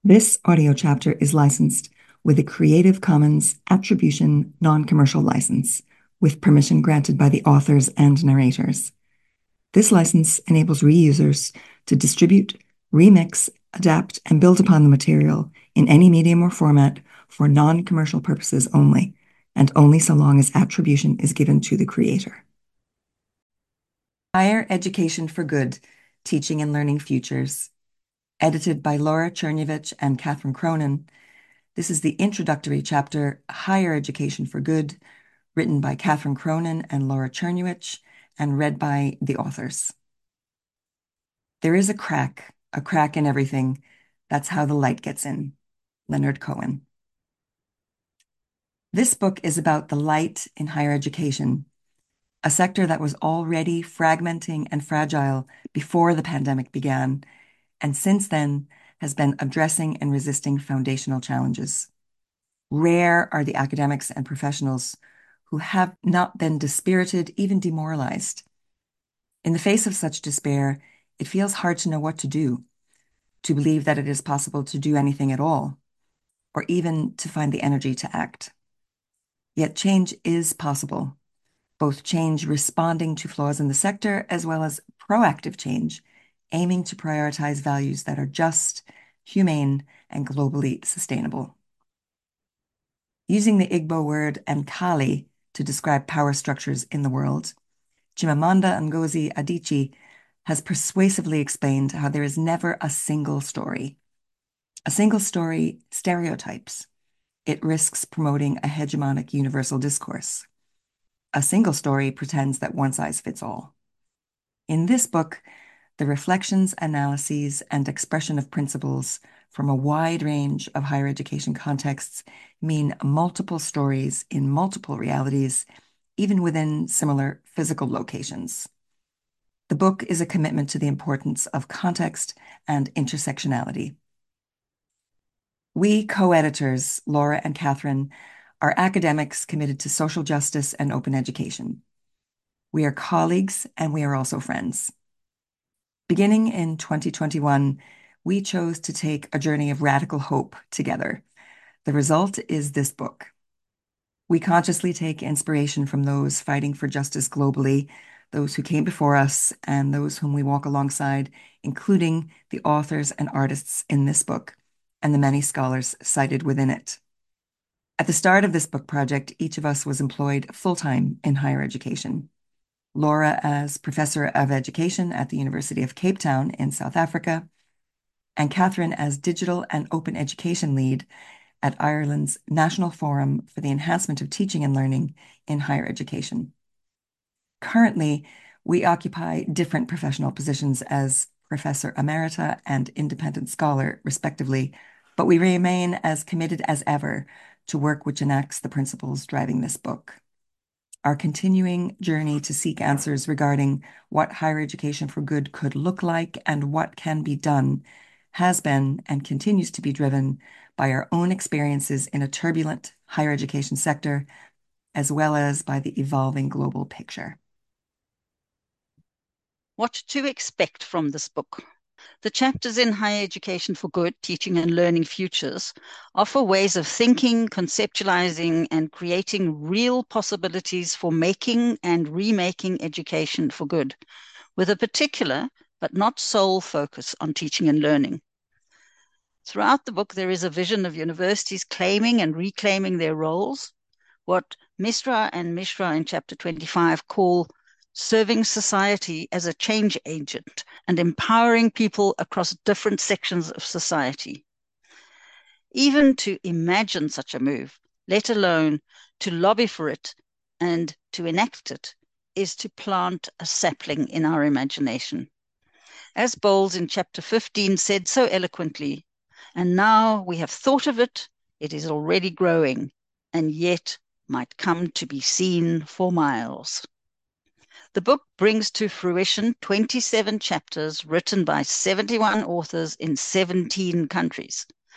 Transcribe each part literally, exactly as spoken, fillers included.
This audio chapter is licensed with a Creative Commons Attribution Non-Commercial License, with permission granted by the authors and narrators. This license enables reusers to distribute, remix, adapt, and build upon the material in any medium or format for non-commercial purposes only, and only so long as attribution is given to the creator. Higher Education for Good, Teaching and Learning Futures. Edited by Laura Czerniewicz and Catherine Cronin. This is the introductory chapter, Higher Education for Good, written by Catherine Cronin and Laura Czerniewicz, and read by the authors. There is a crack, a crack in everything. That's how the light gets in. Leonard Cohen. This book is about the light in higher education, a sector that was already fragmenting and fragile before the pandemic began, and since then has been addressing and resisting foundational challenges. Rare are the academics and professionals who have not been dispirited, even demoralized. In the face of such despair, it feels hard to know what to do, to believe that it is possible to do anything at all, or even to find the energy to act. Yet change is possible, both change responding to flaws in the sector as well as proactive change, aiming to prioritize values that are just, humane, and globally sustainable. Using the Igbo word Nkali to describe power structures in the world, Chimamanda Ngozi Adichie has persuasively explained how there is never a single story. A single story stereotypes. It risks promoting a hegemonic universal discourse. A single story pretends that one size fits all. In this book, the reflections, analyses, and expression of principles from a wide range of higher education contexts mean multiple stories in multiple realities, even within similar physical locations. The book is a commitment to the importance of context and intersectionality. We co-editors, Laura and Catherine, are academics committed to social justice and open education. We are colleagues, and we are also friends. Beginning in twenty twenty-one, we chose to take a journey of radical hope together. The result is this book. We consciously take inspiration from those fighting for justice globally, those who came before us, and those whom we walk alongside, including the authors and artists in this book, and the many scholars cited within it. At the start of this book project, each of us was employed full-time in higher education. Laura as Professor of Education at the University of Cape Town in South Africa, and Catherine as Digital and Open Education Lead at Ireland's National Forum for the Enhancement of Teaching and Learning in Higher Education. Currently, we occupy different professional positions as Professor Emerita and Independent Scholar, respectively, but we remain as committed as ever to work which enacts the principles driving this book. Our continuing journey to seek answers regarding what higher education for good could look like and what can be done has been and continues to be driven by our own experiences in a turbulent higher education sector, as well as by the evolving global picture. What to expect from this book? The chapters in Higher Education for Good, Teaching and Learning Futures offer ways of thinking, conceptualizing, and creating real possibilities for making and remaking education for good, with a particular but not sole focus on teaching and learning. Throughout the book, there is a vision of universities claiming and reclaiming their roles, what Misra and Mishra in chapter twenty-five call serving society as a change agent and empowering people across different sections of society. Even to imagine such a move, let alone to lobby for it and to enact it, is to plant a sapling in our imagination. As Bowles in chapter fifteen said so eloquently, and now we have thought of it, it is already growing, and yet might come to be seen for miles. The book brings to fruition twenty-seven chapters written by seventy-one authors in seventeen countries.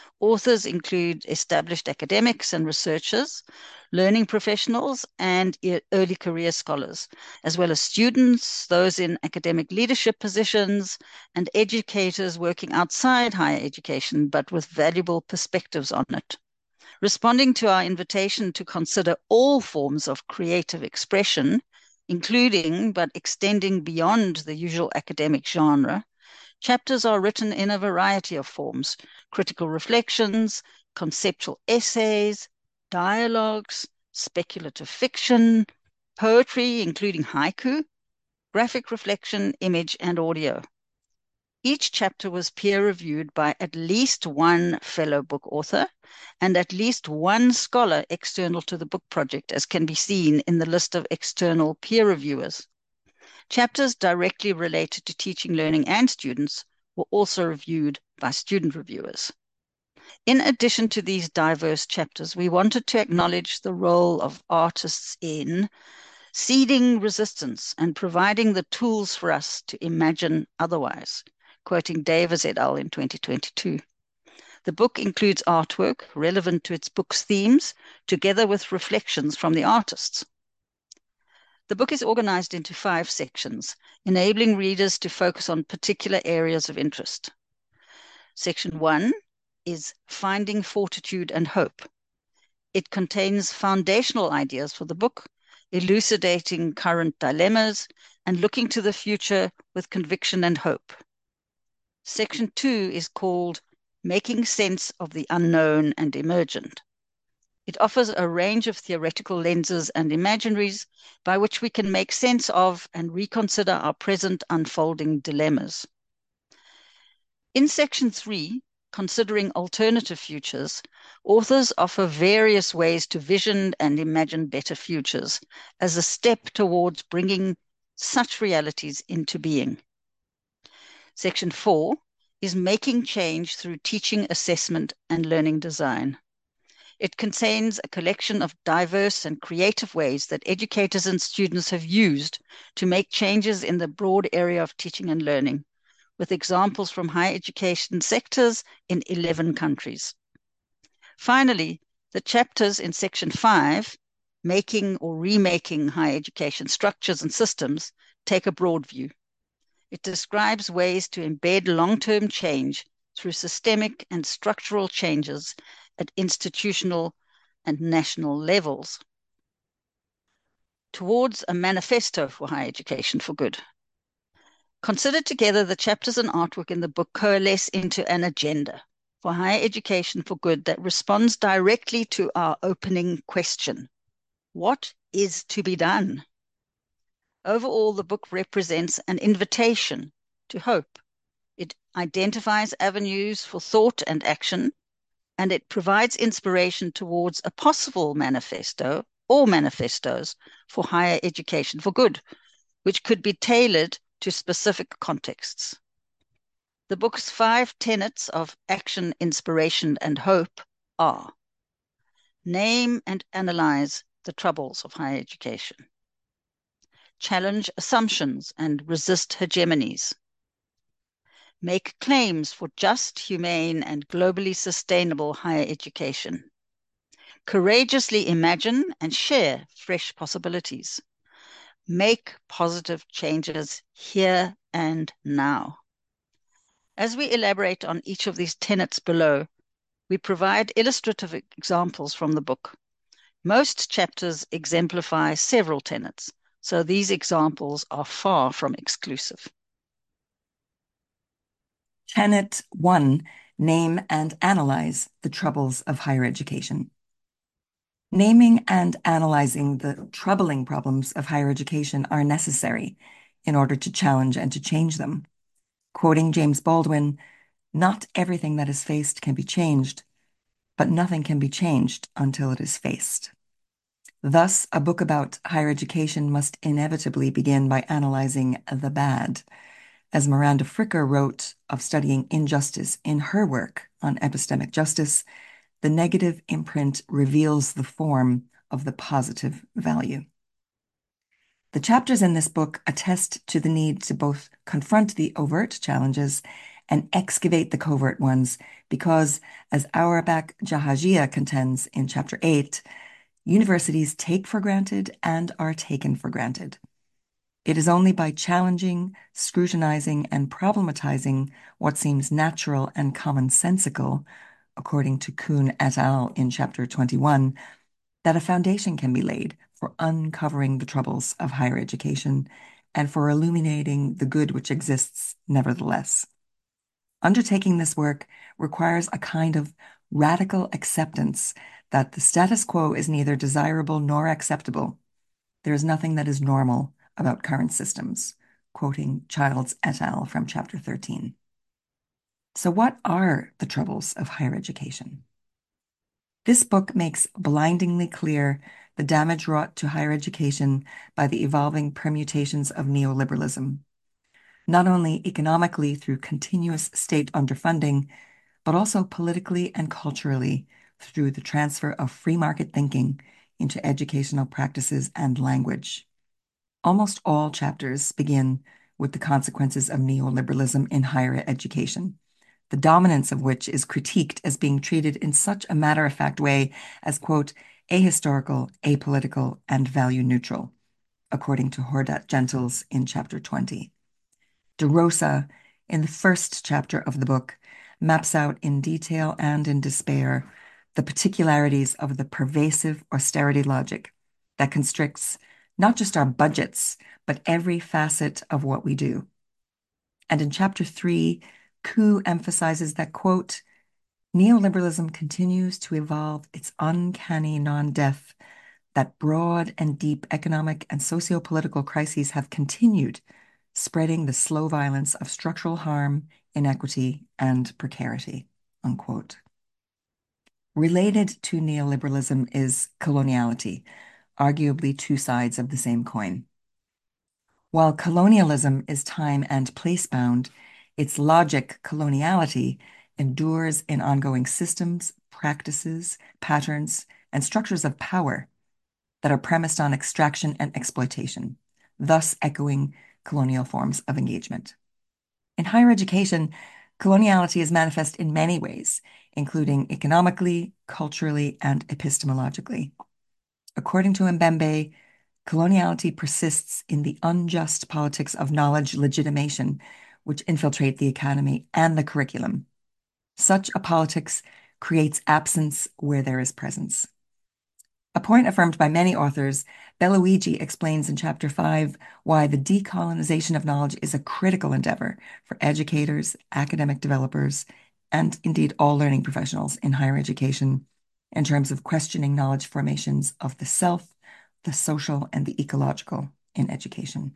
Authors include established academics and researchers, learning professionals, and early career scholars, as well as students, those in academic leadership positions, and educators working outside higher education, but with valuable perspectives on it. Responding to our invitation to consider all forms of creative expression, including but extending beyond the usual academic genre, chapters are written in a variety of forms: critical reflections, conceptual essays, dialogues, speculative fiction, poetry, including haiku, graphic reflection, image, and audio. Each chapter was peer-reviewed by at least one fellow book author and at least one scholar external to the book project, as can be seen in the list of external peer reviewers. Chapters directly related to teaching, learning, and students were also reviewed by student reviewers. In addition to these diverse chapters, we wanted to acknowledge the role of artists in seeding resistance and providing the tools for us to imagine otherwise, quoting Davis et al. In twenty twenty-two. The book includes artwork relevant to its book's themes, together with reflections from the artists. The book is organized into five sections, enabling readers to focus on particular areas of interest. Section one is Finding Fortitude and Hope. It contains foundational ideas for the book, elucidating current dilemmas, and looking to the future with conviction and hope. Section two is called Making Sense of the Unknown and Emergent. It offers a range of theoretical lenses and imaginaries by which we can make sense of and reconsider our present unfolding dilemmas. In section three, Considering Alternative Futures, authors offer various ways to vision and imagine better futures as a step towards bringing such realities into being. Section four is Making Change Through Teaching, Assessment, and Learning Design. It contains a collection of diverse and creative ways that educators and students have used to make changes in the broad area of teaching and learning, with examples from higher education sectors in eleven countries. Finally, the chapters in section five, Making or Remaking Higher Education Structures and Systems, take a broad view. It describes ways to embed long-term change through systemic and structural changes at institutional and national levels towards a manifesto for higher education for good. Considered together, the chapters and artwork in the book coalesce into an agenda for higher education for good that responds directly to our opening question: what is to be done? Overall, the book represents an invitation to hope. It identifies avenues for thought and action, and it provides inspiration towards a possible manifesto or manifestos for higher education for good, which could be tailored to specific contexts. The book's five tenets of action, inspiration, and hope are: name and analyze the troubles of higher education, challenge assumptions and resist hegemonies, make claims for just, humane, and globally sustainable higher education, courageously imagine and share fresh possibilities, make positive changes here and now. As we elaborate on each of these tenets below, we provide illustrative examples from the book. Most chapters exemplify several tenets, so these examples are far from exclusive. Tenet one, Name and Analyze the Troubles of Higher Education. Naming and analyzing the troubling problems of higher education are necessary in order to challenge and to change them. Quoting James Baldwin, "Not everything that is faced can be changed, but nothing can be changed until it is faced." Thus, a book about higher education must inevitably begin by analyzing the bad. As Miranda Fricker wrote of studying injustice in her work on epistemic justice, the negative imprint reveals the form of the positive value. The chapters in this book attest to the need to both confront the overt challenges and excavate the covert ones because, as Auerbach Jahagian contends in chapter eight, universities take for granted and are taken for granted. It is only by challenging, scrutinizing, and problematizing what seems natural and commonsensical, according to Kuhn et al. In chapter twenty-one, that a foundation can be laid for uncovering the troubles of higher education and for illuminating the good which exists nevertheless. Undertaking this work requires a kind of radical acceptance that the status quo is neither desirable nor acceptable. There is nothing that is normal about current systems, quoting Childs et al. From chapter thirteen. So what are the troubles of higher education? This book makes blindingly clear the damage wrought to higher education by the evolving permutations of neoliberalism, not only economically through continuous state underfunding, but also politically and culturally through the transfer of free market thinking into educational practices and language. Almost all chapters begin with the consequences of neoliberalism in higher education, the dominance of which is critiqued as being treated in such a matter-of-fact way as, quote, ahistorical, apolitical, and value neutral, according to Hordat Gentles in chapter twenty. De Rosa, in the first chapter of the book, maps out in detail and in despair the particularities of the pervasive austerity logic that constricts not just our budgets, but every facet of what we do. And in chapter three, Koo emphasizes that, quote, neoliberalism continues to evolve its uncanny non-death, that broad and deep economic and socio-political crises have continued, spreading the slow violence of structural harm, inequity, and precarity, unquote. Related to neoliberalism is coloniality, arguably two sides of the same coin. While colonialism is time and place-bound, its logic, coloniality, endures in ongoing systems, practices, patterns, and structures of power that are premised on extraction and exploitation, thus echoing colonial forms of engagement. In higher education, coloniality is manifest in many ways, including economically, culturally, and epistemologically. According to Mbembe, coloniality persists in the unjust politics of knowledge legitimation, which infiltrate the academy and the curriculum. Such a politics creates absence where there is presence. A point affirmed by many authors, Beluigi explains in chapter five why the decolonization of knowledge is a critical endeavor for educators, academic developers, and indeed all learning professionals in higher education in terms of questioning knowledge formations of the self, the social, and the ecological in education.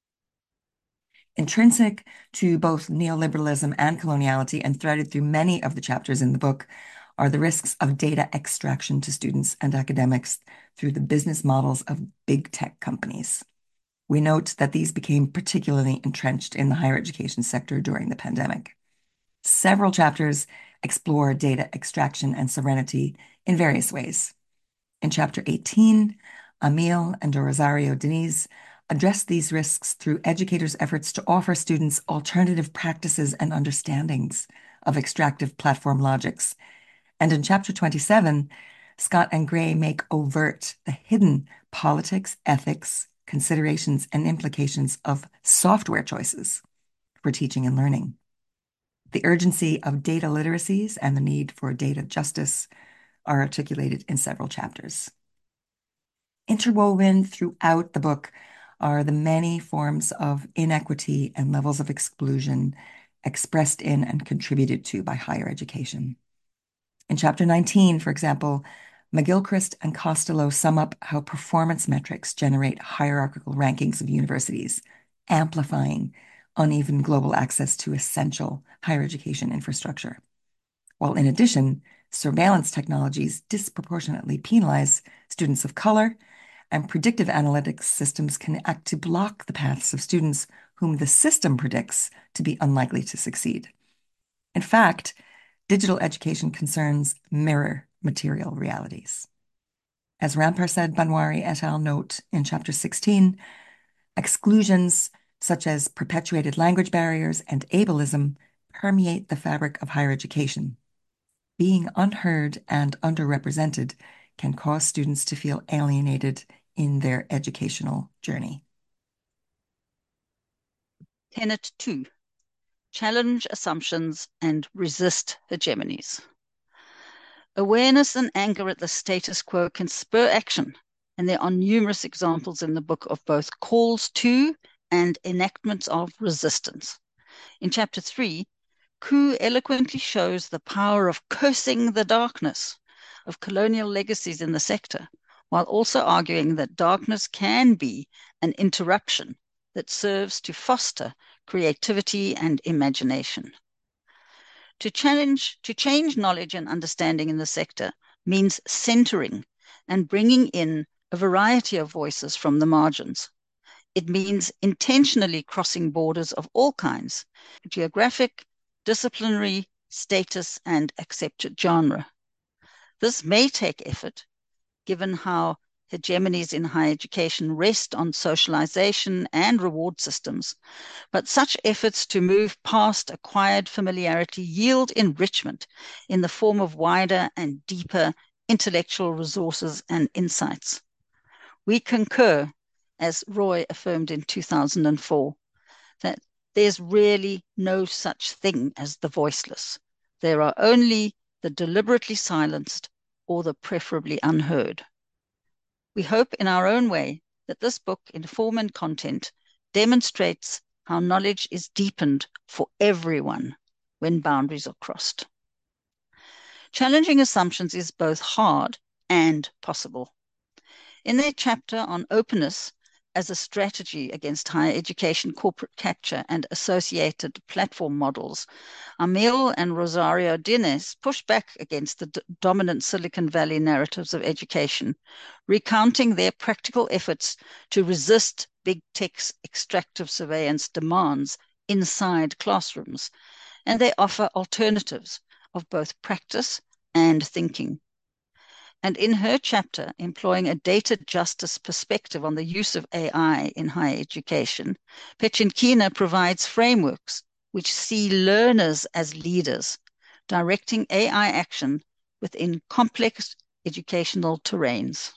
Intrinsic to both neoliberalism and coloniality and threaded through many of the chapters in the book are the risks of data extraction to students and academics through the business models of big tech companies. We note that these became particularly entrenched in the higher education sector during the pandemic. Several chapters explore data extraction and sovereignty in various ways. In chapter eighteen, Emile and Rosario Diniz address these risks through educators' efforts to offer students alternative practices and understandings of extractive platform logics. And in chapter twenty-seven, Scott and Gray make overt the hidden politics, ethics, considerations, and implications of software choices for teaching and learning. The urgency of data literacies and the need for data justice are articulated in several chapters. Interwoven throughout the book are the many forms of inequity and levels of exclusion expressed in and contributed to by higher education. In chapter nineteen, for example, McGilchrist and Costello sum up how performance metrics generate hierarchical rankings of universities, amplifying uneven global access to essential higher education infrastructure. While in addition, surveillance technologies disproportionately penalize students of color, and predictive analytics systems can act to block the paths of students whom the system predicts to be unlikely to succeed. In fact, digital education concerns mirror material realities. As Rampersad Banwari et al. Note in chapter sixteen, exclusions such as perpetuated language barriers and ableism permeate the fabric of higher education. Being unheard and underrepresented can cause students to feel alienated in their educational journey. Tenet two, challenge assumptions and resist hegemonies. Awareness and anger at the status quo can spur action, and there are numerous examples in the book of both calls to and enactments of resistance. In chapter three, Koo eloquently shows the power of cursing the darkness of colonial legacies in the sector, while also arguing that darkness can be an interruption that serves to foster creativity and imagination. To challenge, to change knowledge and understanding in the sector means centering and bringing in a variety of voices from the margins. It means intentionally crossing borders of all kinds, geographic, disciplinary, status, and accepted genre. This may take effort, given how hegemonies in higher education rest on socialization and reward systems, but such efforts to move past acquired familiarity yield enrichment in the form of wider and deeper intellectual resources and insights. We concur, as Roy affirmed in two thousand four, that there's really no such thing as the voiceless. There are only the deliberately silenced or the preferably unheard. We hope in our own way that this book, in form and content, demonstrates how knowledge is deepened for everyone when boundaries are crossed. Challenging assumptions is both hard and possible. In their chapter on openness as a strategy against higher education corporate capture and associated platform models, Amil and Rosario Dines push back against the d- dominant Silicon Valley narratives of education, recounting their practical efforts to resist big tech's extractive surveillance demands inside classrooms, and they offer alternatives of both practice and thinking. And in her chapter, employing a data justice perspective on the use of A I in higher education, Pechinkina provides frameworks which see learners as leaders, directing A I action within complex educational terrains.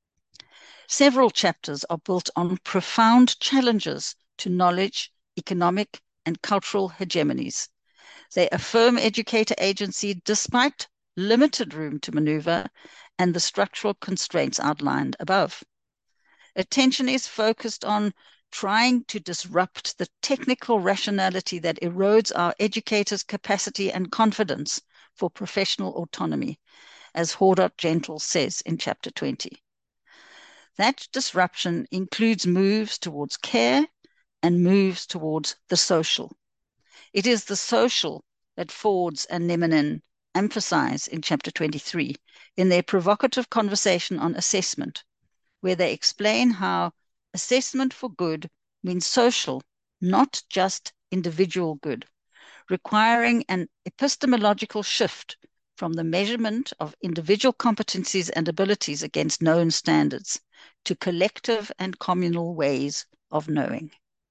Several chapters are built on profound challenges to knowledge, economic, and cultural hegemonies. They affirm educator agency despite limited room to maneuver and the structural constraints outlined above. Attention is focused on trying to disrupt the technical rationality that erodes our educators' capacity and confidence for professional autonomy, as Hordot Gentle says in chapter twenty. That disruption includes moves towards care and moves towards the social. It is the social that Fords and Nemenin emphasize in chapter twenty-three in their provocative conversation on assessment, where they explain how assessment for good means social, not just individual good, requiring an epistemological shift from the measurement of individual competencies and abilities against known standards to collective and communal ways of knowing.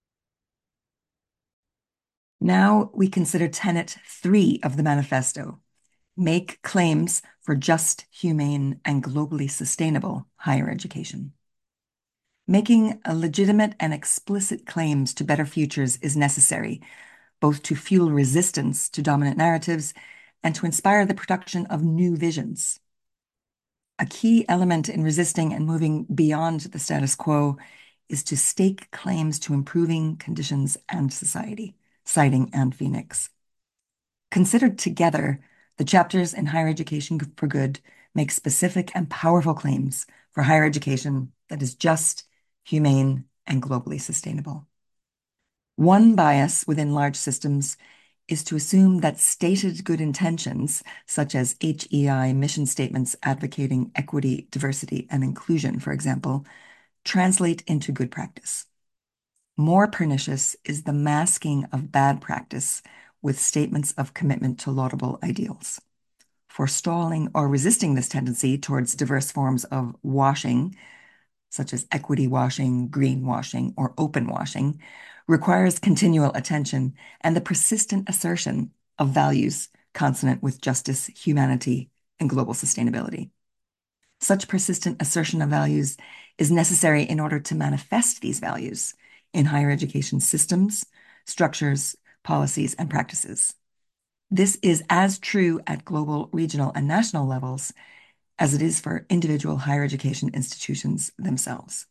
Now we consider tenet three of the manifesto: make claims for just, humane, and globally sustainable higher education. Making a legitimate and explicit claims to better futures is necessary, both to fuel resistance to dominant narratives and to inspire the production of new visions. A key element in resisting and moving beyond the status quo is to stake claims to improving conditions and society, citing Anne Phoenix. Considered together, the chapters in Higher Education for Good make specific and powerful claims for higher education that is just, humane, and globally sustainable. One bias within large systems is to assume that stated good intentions, such as H E I mission statements advocating equity, diversity, and inclusion, for example, translate into good practice. More pernicious is the masking of bad practice with statements of commitment to laudable ideals. Forestalling or resisting this tendency towards diverse forms of washing, such as equity washing, greenwashing, or open washing, requires continual attention and the persistent assertion of values consonant with justice, humanity, and global sustainability. Such persistent assertion of values is necessary in order to manifest these values in higher education systems, structures, policies, and practices. This is as true at global, regional, and national levels as it is for individual higher education institutions themselves.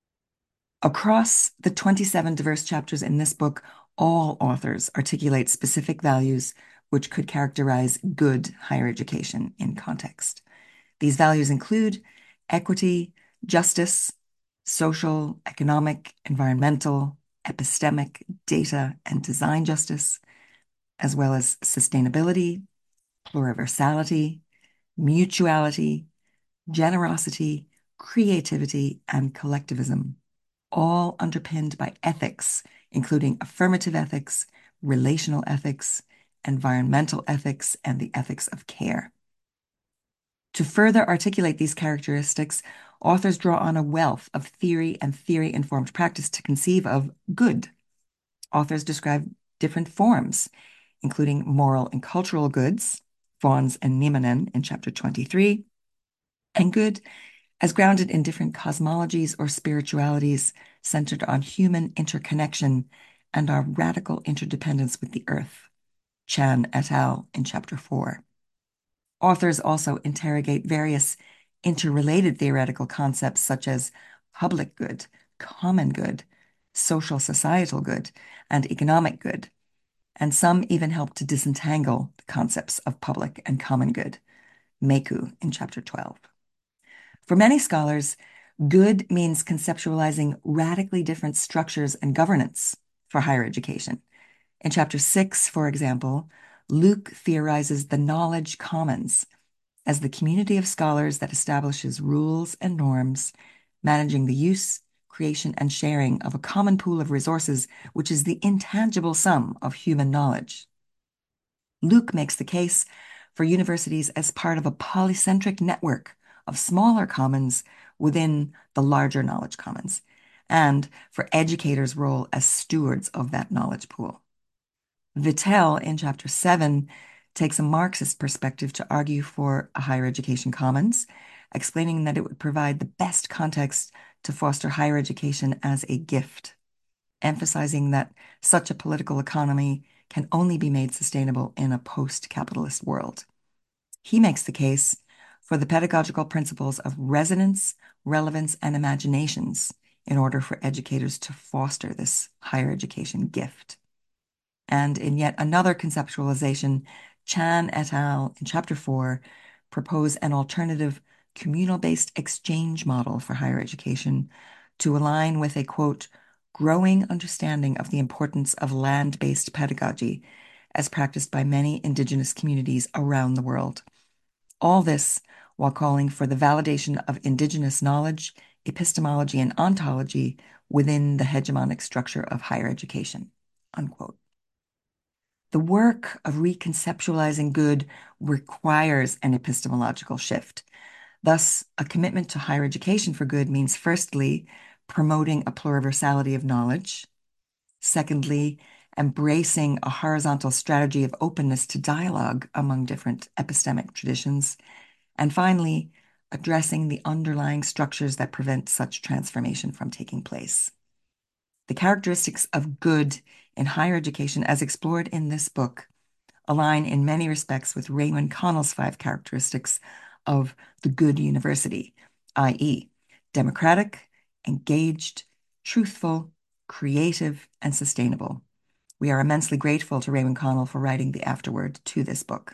Across the twenty-seven diverse chapters in this book, all authors articulate specific values which could characterize good higher education in context. These values include equity, justice, social, economic, environmental, epistemic, data, and design justice, as well as sustainability, pluriversality, mutuality, generosity, creativity, and collectivism, all underpinned by ethics, including affirmative ethics, relational ethics, environmental ethics, and the ethics of care. To further articulate these characteristics, authors draw on a wealth of theory and theory-informed practice to conceive of good. Authors describe different forms, including moral and cultural goods, Fons and Niemanen in chapter twenty-three, and good as grounded in different cosmologies or spiritualities centered on human interconnection and our radical interdependence with the earth, Chan et al. In chapter four. Authors also interrogate various interrelated theoretical concepts such as public good, common good, social societal good, and economic good, and some even help to disentangle the concepts of public and common good, Meku in chapter twelve. For many scholars, good means conceptualizing radically different structures and governance for higher education. In chapter six, for example, Luke theorizes the knowledge commons as the community of scholars that establishes rules and norms, managing the use, creation, and sharing of a common pool of resources, which is the intangible sum of human knowledge. Luke makes the case for universities as part of a polycentric network of smaller commons within the larger knowledge commons, and for educators' role as stewards of that knowledge pool. Vittel, in chapter seven, takes a Marxist perspective to argue for a higher education commons, explaining that it would provide the best context to foster higher education as a gift, emphasizing that such a political economy can only be made sustainable in a post-capitalist world. He makes the case for the pedagogical principles of resonance, relevance, and imaginations in order for educators to foster this higher education gift. And in yet another conceptualization, Chan et al. In chapter four propose an alternative communal-based exchange model for higher education to align with a, quote, growing understanding of the importance of land-based pedagogy as practiced by many indigenous communities around the world. All this while calling for the validation of indigenous knowledge, epistemology, and ontology within the hegemonic structure of higher education, unquote. The work of reconceptualizing good requires an epistemological shift. Thus, a commitment to higher education for good means, firstly, promoting a pluriversality of knowledge. Secondly, embracing a horizontal strategy of openness to dialogue among different epistemic traditions. And finally, addressing the underlying structures that prevent such transformation from taking place. The characteristics of good in higher education, as explored in this book, align in many respects with Raymond Connell's five characteristics of the good university, that is, democratic, engaged, truthful, creative, and sustainable. We are immensely grateful to Raymond Connell for writing the afterword to this book.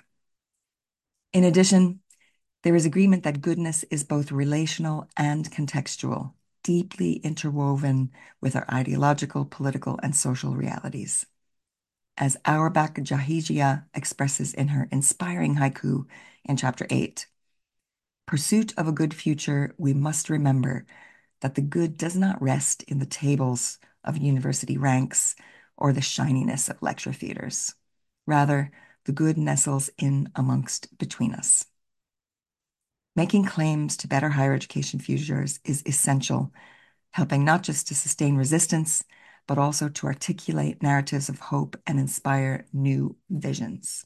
In addition, there is agreement that goodness is both relational and contextual, deeply interwoven with our ideological, political, and social realities. As Auerbach Jahijia expresses in her inspiring haiku in chapter eight, pursuit of a good future, we must remember that the good does not rest in the tables of university ranks or the shininess of lecture theaters. Rather, the good nestles in amongst between us. Making claims to better higher education futures is essential, helping not just to sustain resistance, but also to articulate narratives of hope and inspire new visions.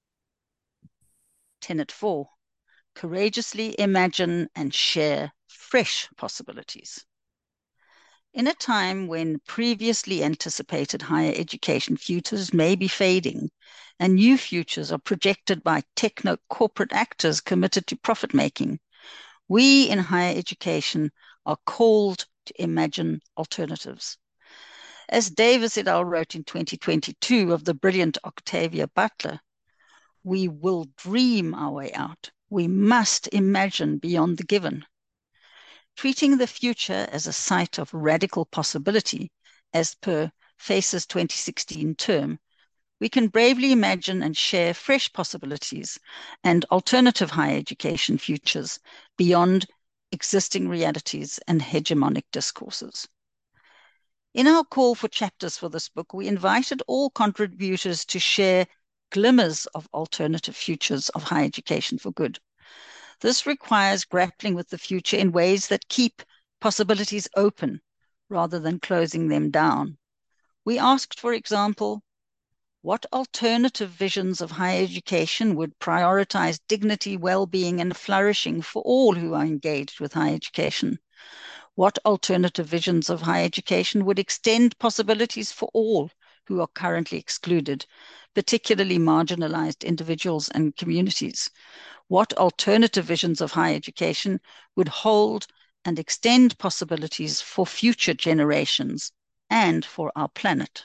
Tenet four, courageously imagine and share fresh possibilities. In a time when previously anticipated higher education futures may be fading and new futures are projected by techno corporate actors committed to profit making, we in higher education are called to imagine alternatives. As Davis et al. Wrote in twenty twenty-two of the brilliant Octavia Butler, we will dream our way out. We must imagine beyond the given. Treating the future as a site of radical possibility, as per FACE's twenty sixteen term, we can bravely imagine and share fresh possibilities and alternative higher education futures beyond existing realities and hegemonic discourses. In our call for chapters for this book, we invited all contributors to share glimmers of alternative futures of higher education for good. This requires grappling with the future in ways that keep possibilities open rather than closing them down. We asked, for example, what alternative visions of higher education would prioritize dignity, well-being, and flourishing for all who are engaged with higher education? What alternative visions of higher education would extend possibilities for all who are currently excluded, particularly marginalized individuals and communities? What alternative visions of higher education would hold and extend possibilities for future generations and for our planet?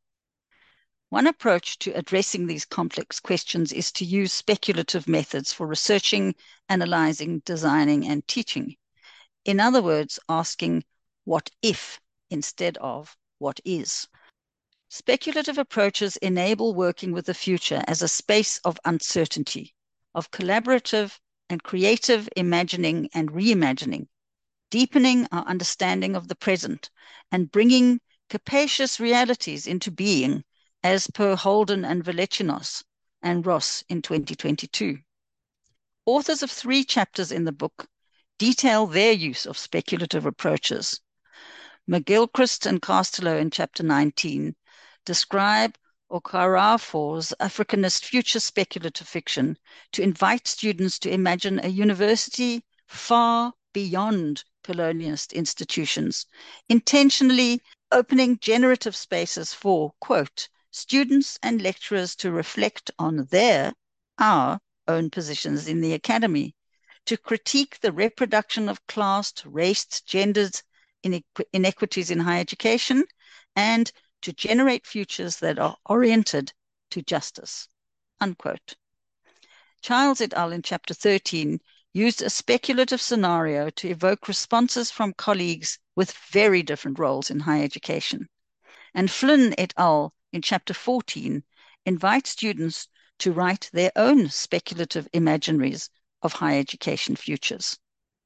One approach to addressing these complex questions is to use speculative methods for researching, analyzing, designing, and teaching. In other words, asking what if instead of what is. Speculative approaches enable working with the future as a space of uncertainty, of collaborative and creative imagining and reimagining, deepening our understanding of the present and bringing capacious realities into being, as per Holden and Velechinos and Ross in twenty twenty-two. Authors of three chapters in the book detail their use of speculative approaches. McGilchrist and Castello in chapter nineteen describe Okorafor's Africanist future speculative fiction to invite students to imagine a university far beyond colonialist institutions, intentionally opening generative spaces for, quote, students and lecturers to reflect on their, our own positions in the academy, to critique the reproduction of class, race, genders, inequities in higher education, and to generate futures that are oriented to justice, unquote. Childs et al. In chapter thirteen used a speculative scenario to evoke responses from colleagues with very different roles in higher education. And Flynn et al. In chapter fourteen invite students to write their own speculative imaginaries of higher education futures.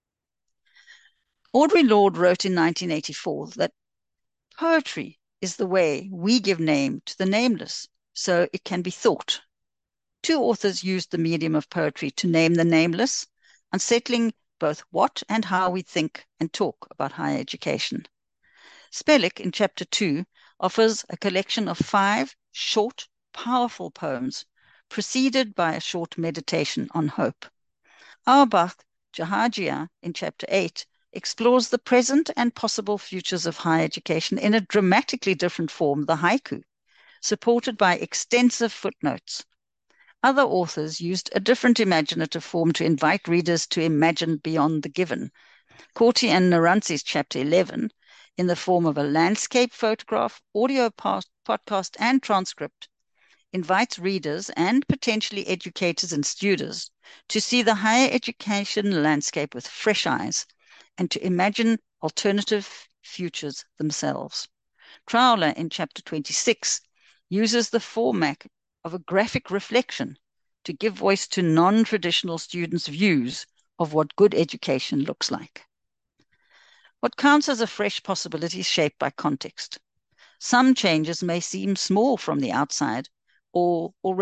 Audre Lorde wrote in nineteen eighty-four that poetry is the way we give name to the nameless, so it can be thought. Two authors used the medium of poetry to name the nameless, unsettling both what and how we think and talk about higher education. Spellich, in chapter two, offers a collection of five short, powerful poems, preceded by a short meditation on hope. Auerbach Jahagia, in chapter eight, explores the present and possible futures of higher education in a dramatically different form, the haiku, supported by extensive footnotes. Other authors used a different imaginative form to invite readers to imagine beyond the given. Corti and Narantsi's chapter eleven, in the form of a landscape photograph, audio podcast, and transcript, invites readers and potentially educators and students to see the higher education landscape with fresh eyes and to imagine alternative futures themselves. Trowler, in chapter twenty-six, uses the format of a graphic reflection to give voice to non-traditional students' views of what good education looks like. What counts as a fresh possibility is shaped by context. Some changes may seem small from the outside or already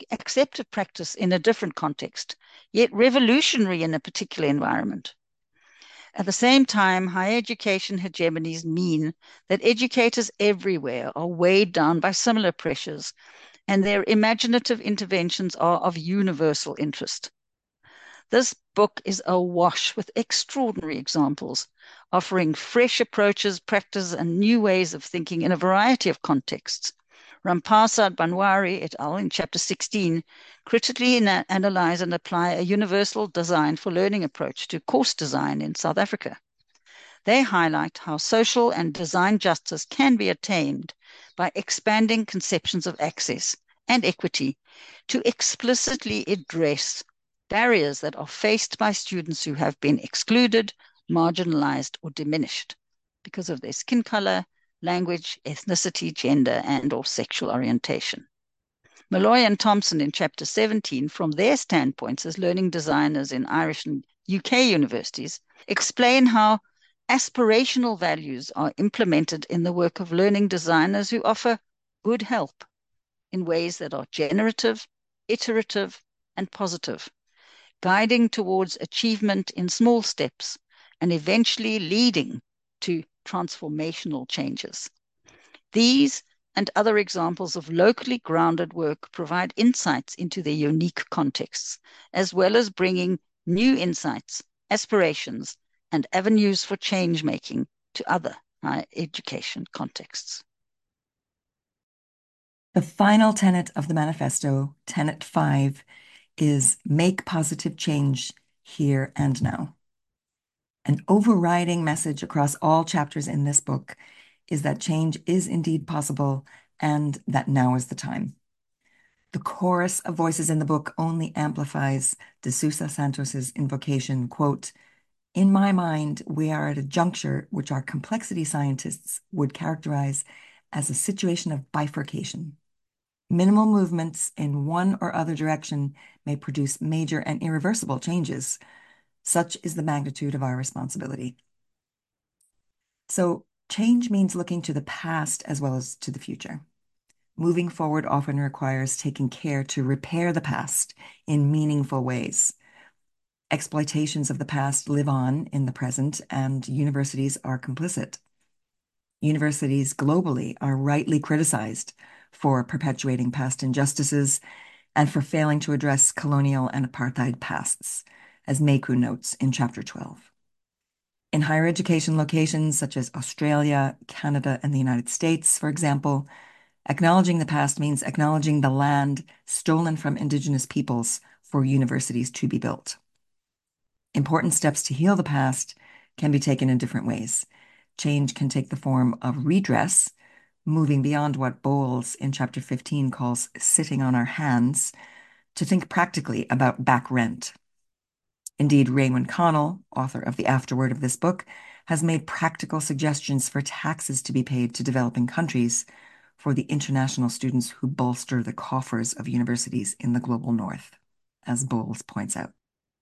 accepted practice in a different context, yet revolutionary in a particular environment. At the same time, higher education hegemonies mean that educators everywhere are weighed down by similar pressures, and their imaginative interventions are of universal interest. This book is awash with extraordinary examples, offering fresh approaches, practices, and new ways of thinking in a variety of contexts. Rampasad Banwari et al. In chapter sixteen critically na- analyze and apply a universal design for learning approach to course design in South Africa. They highlight how social and design justice can be attained by expanding conceptions of access and equity to explicitly address barriers that are faced by students who have been excluded, marginalized, or diminished because of their skin color, language, ethnicity, gender, and or sexual orientation. Malloy and Thompson in chapter seventeen, from their standpoints as learning designers in Irish and U K universities, explain how aspirational values are implemented in the work of learning designers who offer good help in ways that are generative, iterative, and positive, guiding towards achievement in small steps and eventually leading to transformational changes. These and other examples of locally grounded work provide insights into their unique contexts, as well as bringing new insights, aspirations, and avenues for change making to other higher education contexts. The final tenet of the manifesto, tenet five, is make positive change here and now. An overriding message across all chapters in this book is that change is indeed possible and that now is the time. The chorus of voices in the book only amplifies De Sousa Santos's invocation, quote, "In my mind, we are at a juncture which our complexity scientists would characterize as a situation of bifurcation. Minimal movements in one or other direction may produce major and irreversible changes. Such is the magnitude of our responsibility." So change means looking to the past as well as to the future. Moving forward often requires taking care to repair the past in meaningful ways. Exploitations of the past live on in the present, and universities are complicit. Universities globally are rightly criticized for perpetuating past injustices and for failing to address colonial and apartheid pasts, as Meku notes in chapter twelve. In higher education locations such as Australia, Canada, and the United States, for example, acknowledging the past means acknowledging the land stolen from Indigenous peoples for universities to be built. Important steps to heal the past can be taken in different ways. Change can take the form of redress, moving beyond what Bowles in chapter fifteen calls sitting on our hands, to think practically about back rent. Indeed, Raymond Connell, author of the afterword of this book, has made practical suggestions for taxes to be paid to developing countries for the international students who bolster the coffers of universities in the global north, as Bowles points out.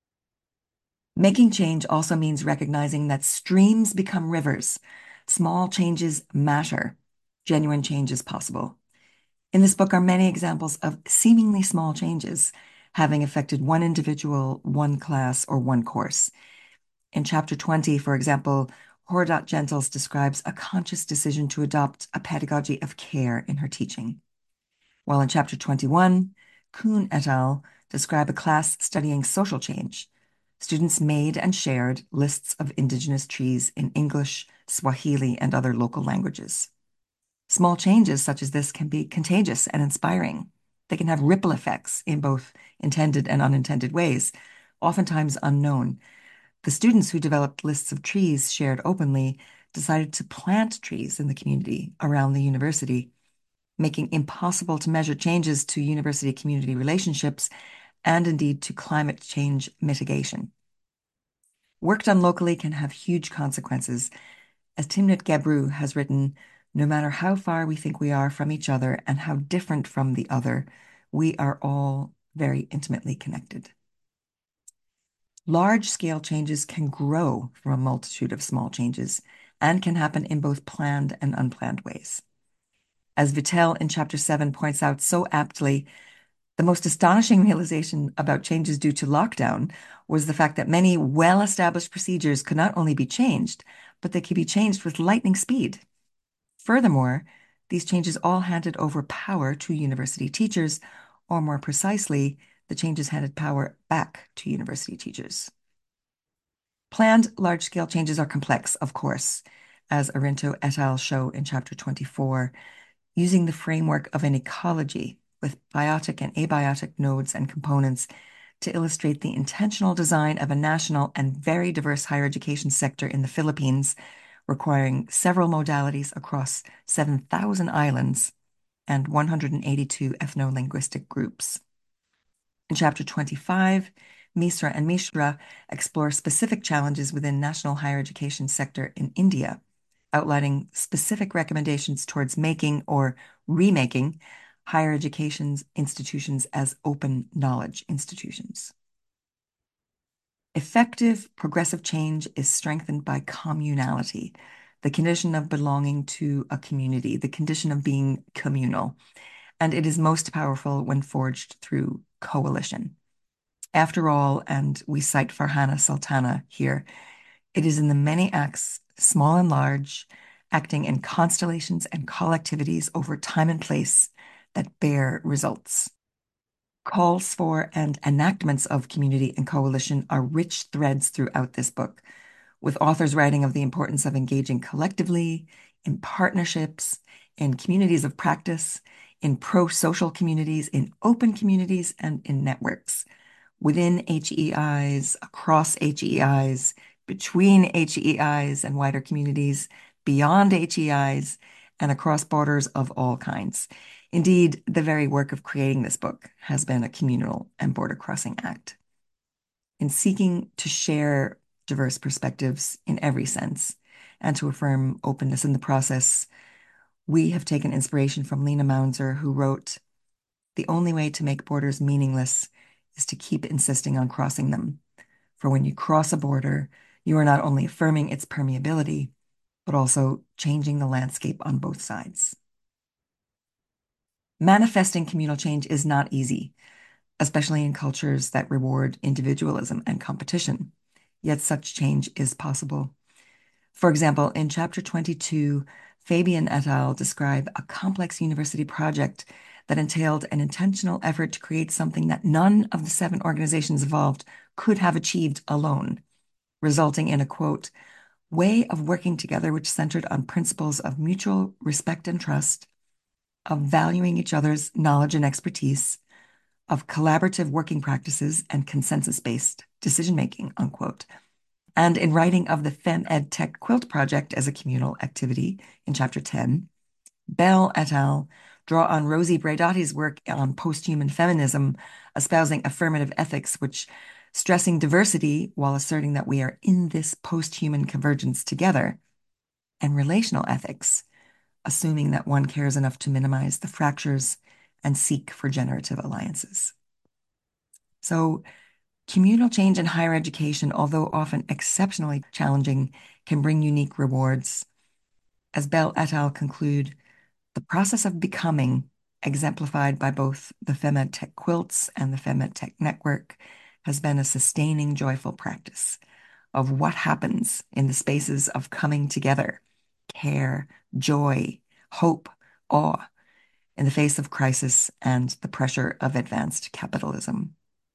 Making change also means recognizing that streams become rivers. Small changes matter. Genuine change is possible. In this book are many examples of seemingly small changes having affected one individual, one class, or one course. In chapter twenty, for example, Horadot Gentles describes a conscious decision to adopt a pedagogy of care in her teaching. While in chapter twenty-one, Kuhn et al. Describe a class studying social change. Students made and shared lists of indigenous trees in English, Swahili, and other local languages. Small changes such as this can be contagious and inspiring. They can have ripple effects in both intended and unintended ways, oftentimes unknown. The students who developed lists of trees shared openly decided to plant trees in the community around the university, making impossible to measure changes to university-community relationships and indeed to climate change mitigation. Work done locally can have huge consequences. As Timnit Gebru has written, no matter how far we think we are from each other and how different from the other, we are all very intimately connected. Large-scale changes can grow from a multitude of small changes and can happen in both planned and unplanned ways. As Vittel in chapter seven points out so aptly, The most astonishing realization about changes due to lockdown was the fact that many well-established procedures could not only be changed, but they could be changed with lightning speed. Furthermore, these changes all handed over power to university teachers, or more precisely, the changes handed power back to university teachers. Planned large-scale changes are complex, of course, as Arinto et al. Show in chapter twenty-four, using the framework of an ecology with biotic and abiotic nodes and components to illustrate the intentional design of a national and very diverse higher education sector in the Philippines, requiring several modalities across seven thousand islands and one hundred eighty-two ethno-linguistic groups. In chapter twenty-five, Misra and Mishra explore specific challenges within national higher education sector in India, outlining specific recommendations towards making or remaking higher education institutions as open knowledge institutions. Effective progressive change is strengthened by communality, the condition of belonging to a community, the condition of being communal, and it is most powerful when forged through coalition. After all, and we cite Farhana Sultana here, it is in the many acts, small and large, acting in constellations and collectivities over time and place, that bear results. Calls for and enactments of community and coalition are rich threads throughout this book, with authors writing of the importance of engaging collectively, in partnerships, in communities of practice, in pro-social communities, in open communities, and in networks, within H E Is, across H E Is, between H E Is and wider communities, beyond H E Is, and across borders of all kinds. Indeed, the very work of creating this book has been a communal and border-crossing act. In seeking to share diverse perspectives in every sense and to affirm openness in the process, we have taken inspiration from Lena Mounzer, who wrote, "The only way to make borders meaningless is to keep insisting on crossing them. For when you cross a border, you are not only affirming its permeability, but also changing the landscape on both sides." Manifesting communal change is not easy, especially in cultures that reward individualism and competition. Yet such change is possible. For example, in chapter twenty-two, Fabian et al. Describe a complex university project that entailed an intentional effort to create something that none of the seven organizations involved could have achieved alone, resulting in a, quote, way of working together which centered on principles of mutual respect and trust, of valuing each other's knowledge and expertise, of collaborative working practices and consensus-based decision-making, unquote. And in writing of the FemEd Tech Quilt Project as a communal activity in chapter ten, Bell et al. Draw on Rosie Braidotti's work on post-human feminism, espousing affirmative ethics, which stressing diversity while asserting that we are in this post-human convergence together, and relational ethics, assuming that one cares enough to minimize the fractures and seek for generative alliances. So, communal change in higher education, although often exceptionally challenging, can bring unique rewards. As Bell et al. Conclude, the process of becoming, exemplified by both the FemEd Tech Quilts and the FemEd Tech Network, has been a sustaining, joyful practice of what happens in the spaces of coming together, care, joy, hope, awe, in the face of crisis and the pressure of advanced capitalism.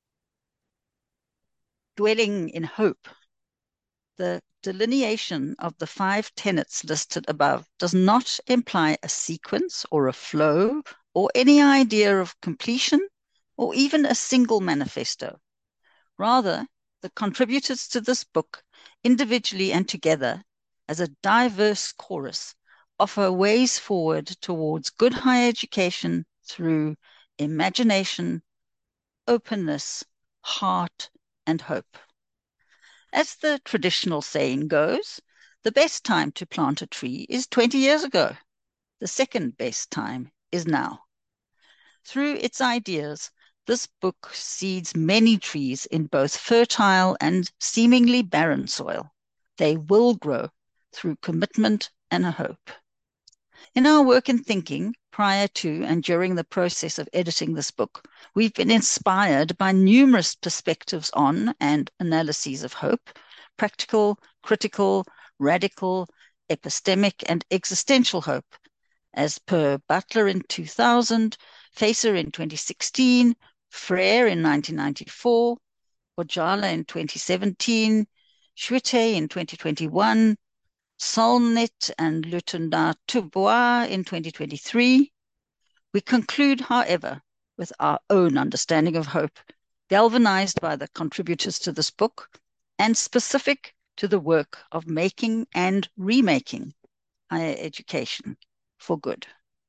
Dwelling in hope. The delineation of the five tenets listed above does not imply a sequence or a flow or any idea of completion or even a single manifesto. Rather, the contributors to this book, individually and together, as a diverse chorus, offer ways forward towards good higher education through imagination, openness, heart, and hope. As the traditional saying goes, the best time to plant a tree is twenty years ago. The second best time is now. Through its ideas, this book seeds many trees in both fertile and seemingly barren soil. They will grow through commitment and hope. In our work and thinking, prior to and during the process of editing this book, we've been inspired by numerous perspectives on and analyses of hope, practical, critical, radical, epistemic, and existential hope, as per Butler in two thousand, Facer in twenty sixteen, Frere in nineteen ninety-four, Ojala in twenty seventeen, Schuite in twenty twenty-one, Solnit and Lutunda-Tubois in twenty twenty-three. We conclude, however, with our own understanding of hope, galvanized by the contributors to this book and specific to the work of making and remaking higher education for good.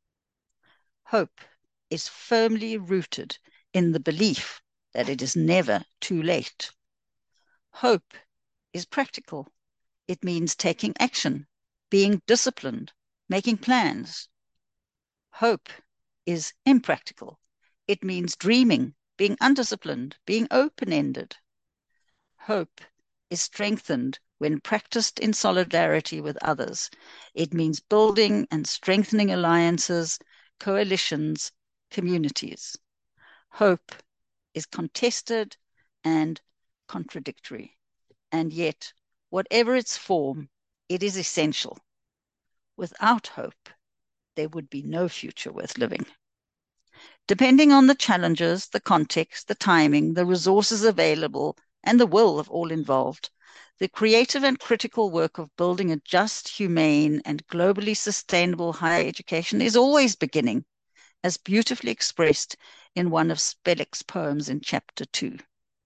Hope is firmly rooted in the belief that it is never too late. Hope is practical. It means taking action, being disciplined, making plans. Hope is impractical. It means dreaming, being undisciplined, being open-ended. Hope is strengthened when practiced in solidarity with others. It means building and strengthening alliances, coalitions, communities. Hope is contested and contradictory, and yet, whatever its form, it is essential. Without hope, there would be no future worth living. Depending on the challenges, the context, the timing, the resources available, and the will of all involved, the creative and critical work of building a just, humane, and globally sustainable higher education is always beginning, as beautifully expressed in one of Spellick's poems in chapter two.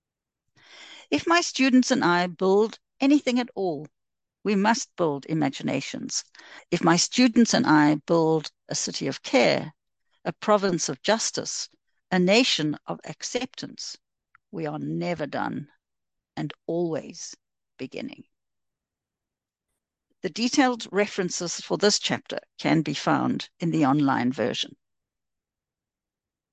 If my students and I build anything at all, we must build imaginations. If my students and I build a city of care, a province of justice, a nation of acceptance, we are never done and always beginning. The detailed references for this chapter can be found in the online version.